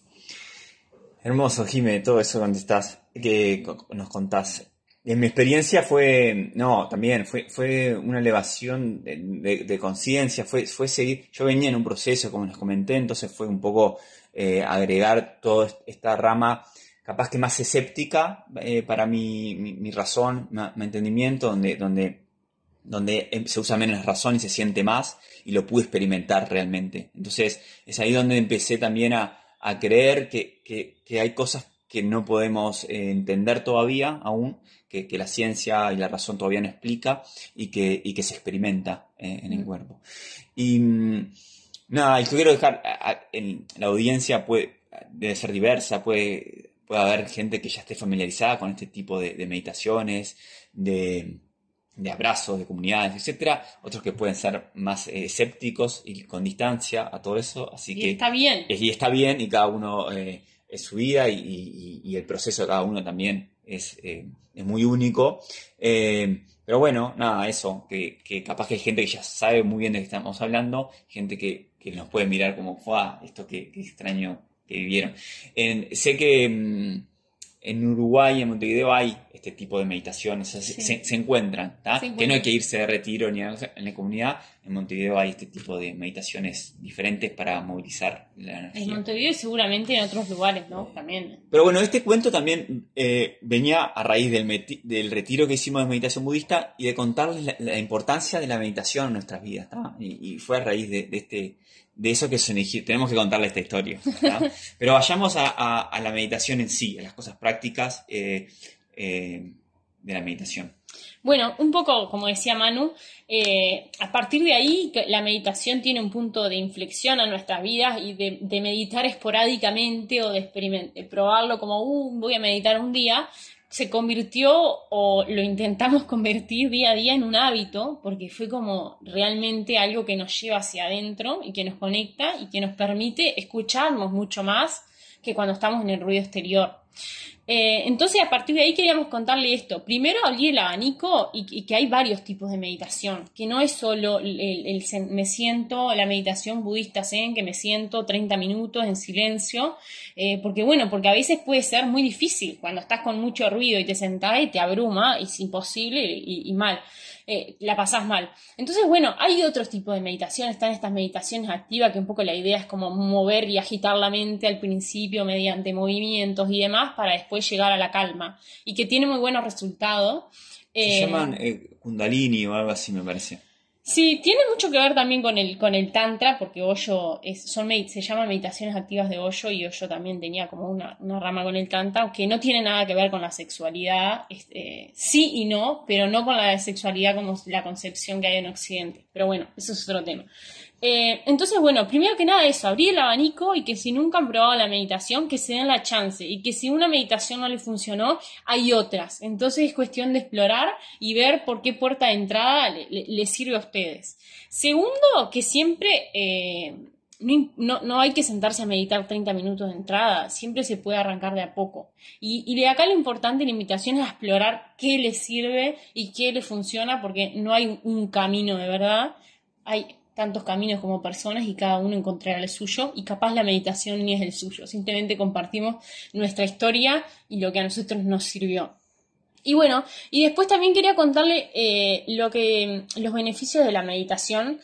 Hermoso, Jime, todo eso contestás, que nos contás. En mi experiencia fue, no, también fue, fue una elevación de, de, de conciencia, fue, fue seguir, yo venía en un proceso, como les comenté, entonces fue un poco eh, agregar toda esta rama, capaz que más escéptica eh, para mi, mi, mi razón, mi, mi entendimiento, donde, donde, donde se usa menos la razón y se siente más, y lo pude experimentar realmente. Entonces es ahí donde empecé también a a creer que, que, que hay cosas que no podemos eh, entender todavía aún, que, que la ciencia y la razón todavía no explica y que, y que se experimenta eh, en el cuerpo. Y mmm, nada, yo quiero dejar, a, a, en, la audiencia puede, debe ser diversa, puede, puede haber gente que ya esté familiarizada con este tipo de, de meditaciones, de... de abrazos, de comunidades, etcétera, otros que pueden ser más eh, escépticos y con distancia a todo eso, así y que está bien. y está bien y cada uno eh, es su vida y, y, y el proceso de cada uno también es, eh, es muy único, eh, pero bueno, nada, eso, que, que capaz que hay gente que ya sabe muy bien de qué estamos hablando, gente que, que nos puede mirar como, fue esto que, que extraño que vivieron. En, sé que mmm, en Uruguay, en Montevideo, hay este tipo de meditaciones, o sea, sí. se, se, encuentran, ¿tá? Que no hay que irse de retiro ni a, en la comunidad. En Montevideo hay este tipo de meditaciones diferentes para movilizar la energía. En Montevideo y seguramente en otros lugares, ¿no? También. Pero bueno, este cuento también eh, venía a raíz del, meti- del retiro que hicimos de meditación budista y de contarles la, la importancia de la meditación en nuestras vidas, ¿tá? Y, y fue a raíz de, de este... de eso que se, tenemos que contarle esta historia, ¿verdad? Pero vayamos a, a, a la meditación en sí, a las cosas prácticas eh, eh, de la meditación. Bueno, un poco como decía Manu, eh, a partir de ahí la meditación tiene un punto de inflexión a nuestras vidas y de, de meditar esporádicamente o de, de probarlo como uh, voy a meditar un día, se convirtió o lo intentamos convertir día a día en un hábito porque fue como realmente algo que nos lleva hacia adentro y que nos conecta y que nos permite escucharnos mucho más que cuando estamos en el ruido exterior. Eh, entonces a partir de ahí queríamos contarle esto. Primero abrí el abanico y, y que hay varios tipos de meditación, que no es solo el, el, el me siento, la meditación budista zen, que me siento treinta minutos en silencio, eh, porque bueno, porque a veces puede ser muy difícil cuando estás con mucho ruido y te sentás y te abruma, es imposible y, y mal. Eh, la pasás mal. Entonces, bueno, hay otros tipos de meditación, están estas meditaciones activas que un poco la idea es como mover y agitar la mente al principio mediante movimientos y demás para después llegar a la calma y que tiene muy buenos resultados. Se eh, llaman eh, Kundalini o algo así, me parece. Sí, tiene mucho que ver también con el, con el tantra, porque Osho es, son, se llaman meditaciones activas de Osho y Osho también tenía como una, una rama con el tantra, que no tiene nada que ver con la sexualidad, este, sí y no, pero no con la sexualidad como la concepción que hay en Occidente. Pero bueno, eso es otro tema. Eh, entonces, bueno, primero que nada eso, abrir el abanico y que si nunca han probado la meditación, que se den la chance y que si una meditación no les funcionó, hay otras. Entonces es cuestión de explorar y ver por qué puerta de entrada les le, le sirve a ustedes. Segundo, que siempre eh, no, no, no hay que sentarse a meditar treinta minutos de entrada, siempre se puede arrancar de a poco. Y, y de acá lo importante en la invitación es explorar qué les sirve y qué les funciona, porque no hay un camino de verdad, hay tantos caminos como personas y cada uno encontrará el suyo y capaz la meditación ni es el suyo, simplemente compartimos nuestra historia y lo que a nosotros nos sirvió. Y bueno, y después también quería contarle eh, lo que, los beneficios de la meditación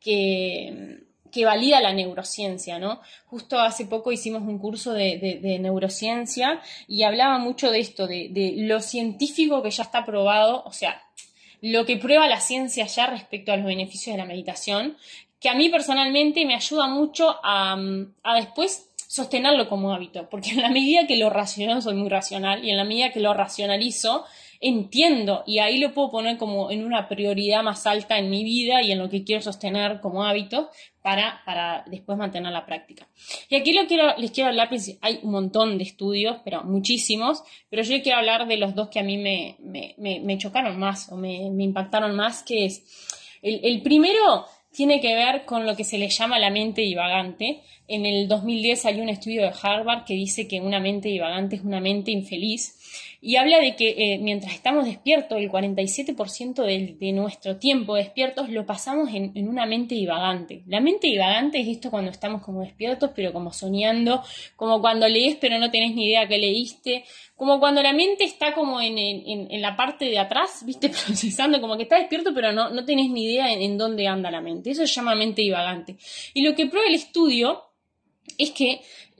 que, que valida la neurociencia, ¿no? Justo hace poco hicimos un curso de, de, de neurociencia y hablaba mucho de esto, de, de lo científico que ya está probado, o sea, lo que prueba la ciencia ya respecto a los beneficios de la meditación, que a mí personalmente me ayuda mucho a, a después sostenerlo como hábito, porque en la medida que lo racionalizo, soy muy racional, y en la medida que lo racionalizo, entiendo, y ahí lo puedo poner como en una prioridad más alta en mi vida y en lo que quiero sostener como hábito para, para después mantener la práctica. Y aquí lo quiero, les quiero hablar, hay un montón de estudios, pero muchísimos, pero yo quiero hablar de los dos que a mí me, me, me, me chocaron más o me, me impactaron más, que es, el, el primero tiene que ver con lo que se le llama la mente divagante. En el dos mil diez hay un estudio de Harvard que dice que una mente divagante es una mente infeliz y habla de que eh, mientras estamos despiertos, el cuarenta y siete por ciento de, de nuestro tiempo despiertos lo pasamos en, en una mente divagante. La mente divagante es esto cuando estamos como despiertos pero como soñando, como cuando lees pero no tenés ni idea que leíste, como cuando la mente está como en, en, en la parte de atrás, ¿viste? Procesando, como que está despierto pero no, no tenés ni idea en, en dónde anda la mente. Eso se llama mente divagante. Y lo que prueba el estudio es que,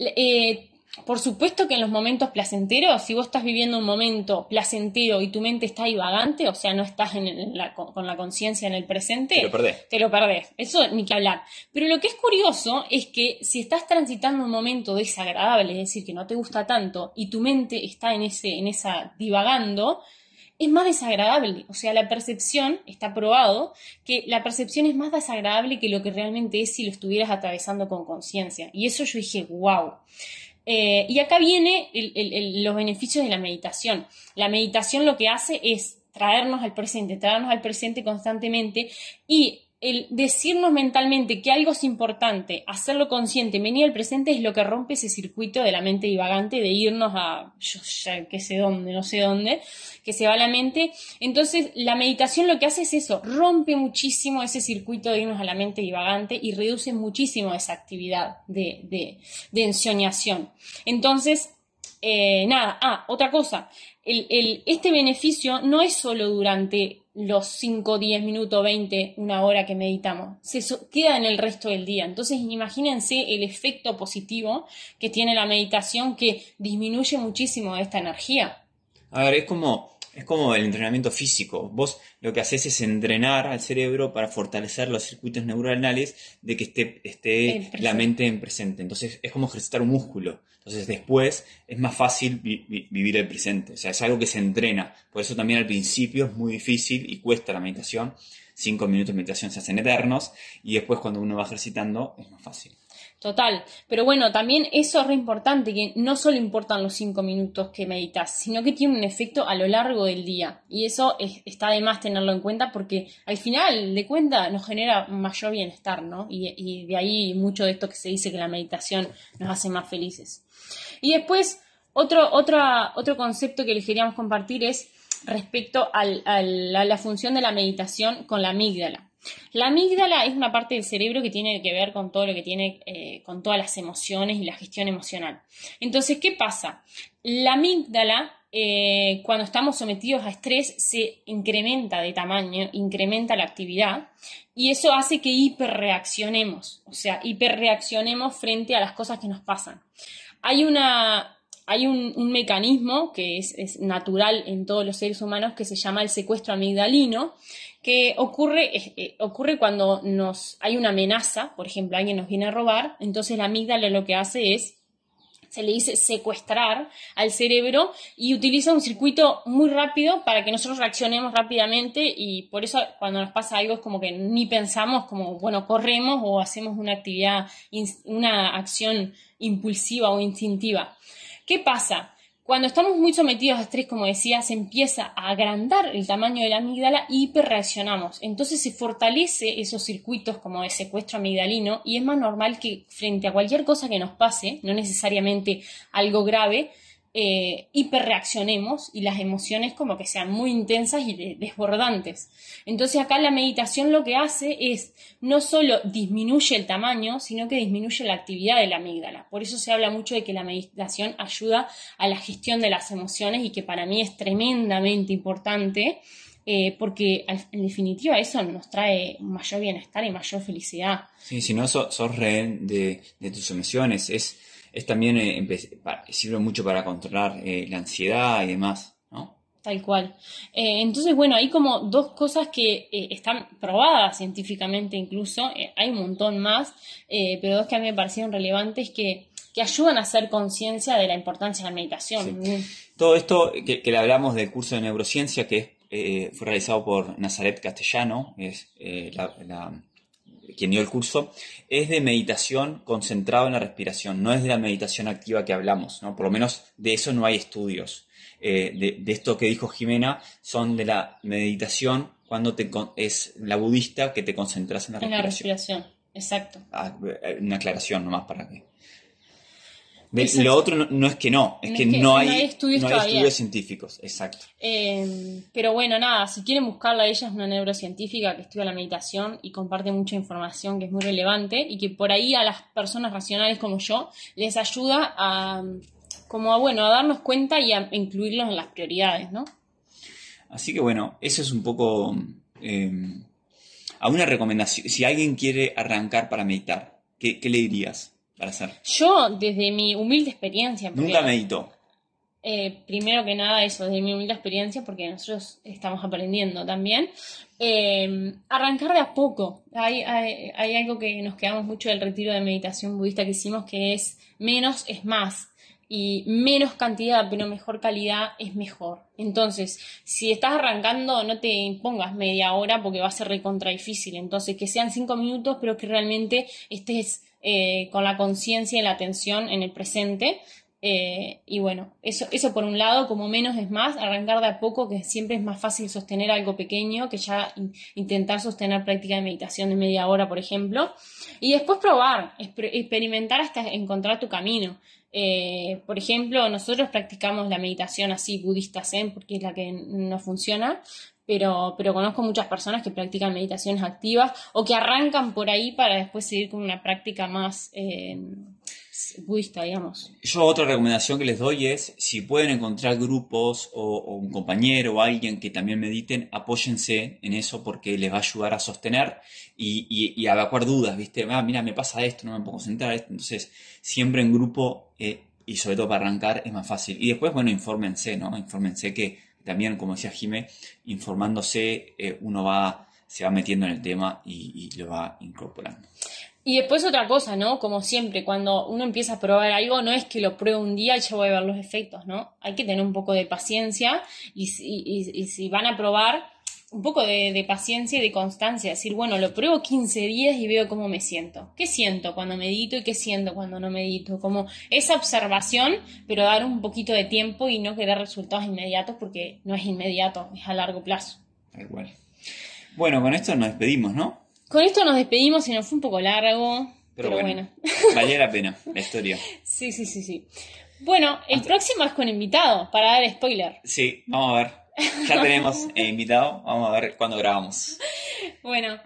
eh, por supuesto que en los momentos placenteros, si vos estás viviendo un momento placentero y tu mente está divagante, o sea, no estás en, en la, con la conciencia en el presente, Te lo perdés. Te lo perdés. Eso ni que hablar. Pero lo que es curioso es que si estás transitando un momento desagradable, es decir, que no te gusta tanto, y tu mente está en, ese, en esa divagando, es más desagradable. O sea, la percepción, está probado, que la percepción es más desagradable que lo que realmente es si lo estuvieras atravesando con conciencia. Y eso yo dije, wow. Eh, y acá viene el, el, el, los beneficios de la meditación. La meditación lo que hace es traernos al presente, traernos al presente constantemente y el decirnos mentalmente que algo es importante, hacerlo consciente, venir al presente es lo que rompe ese circuito de la mente divagante de irnos a yo ya qué sé dónde, no sé dónde, que se va la mente. Entonces la meditación lo que hace es eso, rompe muchísimo ese circuito de irnos a la mente divagante y reduce muchísimo esa actividad de, de, de ensoñación. Entonces, eh, nada, ah, otra cosa, el, el, este beneficio no es solo durante los cinco, diez minutos, veinte, una hora que meditamos, se so- queda en el resto del día. Entonces imagínense el efecto positivo que tiene la meditación, que disminuye muchísimo esta energía. A ver, es como, es como el entrenamiento físico. Vos lo que haces es entrenar al cerebro para fortalecer los circuitos neuronales de que esté, esté la mente en presente. Entonces es como ejercitar un músculo. Entonces después es más fácil vi- vi- vivir el presente. O sea, es algo que se entrena. Por eso también al principio es muy difícil y cuesta la meditación. Cinco minutos de meditación se hacen eternos y después cuando uno va ejercitando es más fácil. Total, pero bueno, también eso es re importante, que no solo importan los cinco minutos que meditas, sino que tiene un efecto a lo largo del día. Y eso es, está de más tenerlo en cuenta porque al final de cuentas nos genera mayor bienestar, ¿no? Y, y de ahí mucho de esto que se dice que la meditación nos hace más felices. Y después, otro, otra, otro concepto que les queríamos compartir es respecto al, al, a la función de la meditación con la amígdala. La amígdala es una parte del cerebro que tiene que ver con todo lo que tiene, eh, con todas las emociones y la gestión emocional. Entonces, ¿qué pasa? La amígdala, eh, cuando estamos sometidos a estrés, se incrementa de tamaño, incrementa la actividad y eso hace que hiperreaccionemos, o sea, hiperreaccionemos frente a las cosas que nos pasan. Hay una... Hay un, un mecanismo que es, es natural en todos los seres humanos que se llama el secuestro amigdalino, que ocurre, eh, ocurre cuando nos, hay una amenaza, por ejemplo, alguien nos viene a robar, entonces la amígdala lo que hace es, se le dice secuestrar al cerebro y utiliza un circuito muy rápido para que nosotros reaccionemos rápidamente y por eso cuando nos pasa algo es como que ni pensamos, como bueno, corremos o hacemos una actividad, una acción impulsiva o instintiva. ¿Qué pasa? Cuando estamos muy sometidos a estrés, como decía, se empieza a agrandar el tamaño de la amígdala y hiperreaccionamos. Entonces se fortalece esos circuitos como de secuestro amigdalino y es más normal que frente a cualquier cosa que nos pase, no necesariamente algo grave, eh, hiperreaccionemos y las emociones como que sean muy intensas y de- desbordantes. Entonces acá la meditación lo que hace es no solo disminuye el tamaño, sino que disminuye la actividad de la amígdala. Por eso se habla mucho de que la meditación ayuda a la gestión de las emociones y que para mí es tremendamente importante eh, porque en definitiva eso nos trae mayor bienestar y mayor felicidad. Sí, si no, sos, sos rehén de, de tus emociones. Es, es también, eh, empe- pa- sirve mucho para controlar eh, la ansiedad y demás, ¿no? Tal cual. Eh, entonces, bueno, hay como dos cosas que eh, están probadas científicamente incluso, eh, hay un montón más, eh, pero dos que a mí me parecieron relevantes que, que ayudan a hacer conciencia de la importancia de la meditación. Sí. Todo esto que, que le hablamos del curso de neurociencia que eh, fue realizado por Nazaret Castellano, es eh, la, la, quien dio el curso, es de meditación concentrado en la respiración, no es de la meditación activa que hablamos, ¿no? Por lo menos de eso no hay estudios. Eh, de, de esto que dijo Jimena, son de la meditación cuando te con, es la budista que te concentras en la en respiración. la respiración, exacto. Ah, una aclaración nomás para que... De, lo otro no, no es que no, es, no que, es que no hay, no hay estudios, no hay estudios científicos, exacto. Eh, pero bueno, nada, si quieren buscarla, ella es una neurocientífica que estudia la meditación y comparte mucha información que es muy relevante y que por ahí a las personas racionales como yo les ayuda a... como a, bueno, a darnos cuenta y a incluirlos en las prioridades, ¿no? Así que bueno, eso es un poco eh, a una recomendación. Si alguien quiere arrancar para meditar, ¿qué, qué le dirías para hacer? Yo, desde mi humilde experiencia... Porque, nunca meditó. Eh, primero que nada eso, desde mi humilde experiencia, porque nosotros estamos aprendiendo también, eh, arrancar de a poco. Hay, hay, hay algo que nos quedamos mucho del retiro de meditación budista que hicimos, que es menos es más. Y menos cantidad, pero mejor calidad es mejor. Entonces, si estás arrancando, no te pongas media hora porque va a ser recontra difícil. Entonces, que sean cinco minutos, pero que realmente estés eh, con la conciencia y la atención en el presente. Eh, y bueno, eso, eso por un lado, como menos es más, arrancar de a poco, que siempre es más fácil sostener algo pequeño que ya in- intentar sostener práctica de meditación de media hora, por ejemplo. Y después probar, exper- experimentar hasta encontrar tu camino. Eh, por ejemplo, nosotros practicamos la meditación así budista zen porque es la que nos funciona, pero, pero conozco muchas personas que practican meditaciones activas o que arrancan por ahí para después seguir con una práctica más eh, budista, digamos. Yo otra recomendación que les doy es, si pueden encontrar grupos o, o un compañero o alguien que también mediten, apóyense en eso porque les va a ayudar a sostener y, y, y a evacuar dudas, ¿viste? Ah, mira, me pasa esto, no me puedo concentrar esto. Entonces, siempre en grupo eh, y sobre todo para arrancar es más fácil. Y después, bueno, infórmense, ¿no? Infórmense que también, como decía Jimé, informándose eh, uno va, se va metiendo en el tema y, y lo va incorporando. Y después otra cosa, ¿no? Como siempre, cuando uno empieza a probar algo, no es que lo pruebe un día y ya voy a ver los efectos, ¿no? Hay que tener un poco de paciencia y, y, y, y si van a probar, un poco de, de paciencia y de constancia. Decir, bueno, lo pruebo quince días y veo cómo me siento. ¿Qué siento cuando medito y qué siento cuando no medito? Como esa observación, pero dar un poquito de tiempo y no querer resultados inmediatos porque no es inmediato, es a largo plazo. Igual. Bueno, con esto nos despedimos, ¿no? Con esto nos despedimos y nos fue un poco largo, pero, pero bueno. bueno. Valía la pena la historia. Sí, sí, sí, sí. Bueno, el Hasta... próximo es con invitado, para dar spoiler. Sí, vamos a ver. Ya tenemos eh, invitado, vamos a ver cuándo grabamos. Bueno,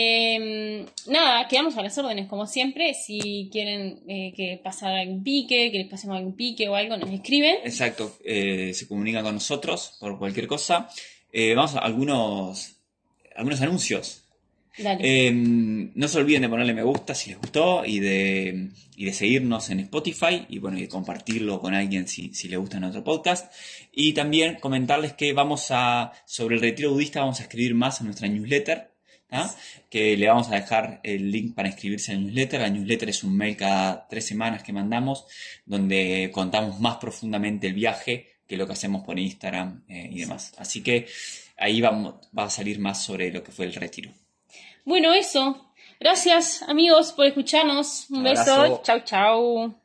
eh, nada, quedamos a las órdenes como siempre. Si quieren eh, que pasara algún pique, que les pasemos algún pique o algo, nos escriben. Exacto, eh, se comunican con nosotros por cualquier cosa. Eh, vamos a algunos, algunos anuncios. Eh, no se olviden de ponerle me gusta si les gustó y de, y de seguirnos en Spotify y bueno y de compartirlo con alguien si, si les gusta nuestro podcast y también comentarles que vamos a sobre el retiro budista vamos a escribir más en nuestra newsletter, ¿tá? Que le vamos a dejar el link para inscribirse en la newsletter. La newsletter es un mail cada tres semanas que mandamos donde contamos más profundamente el viaje que lo que hacemos por Instagram eh, y demás, así que ahí vamos, va a salir más sobre lo que fue el retiro. Bueno, eso. Gracias, amigos, por escucharnos. Un, Un beso. Chau, chau.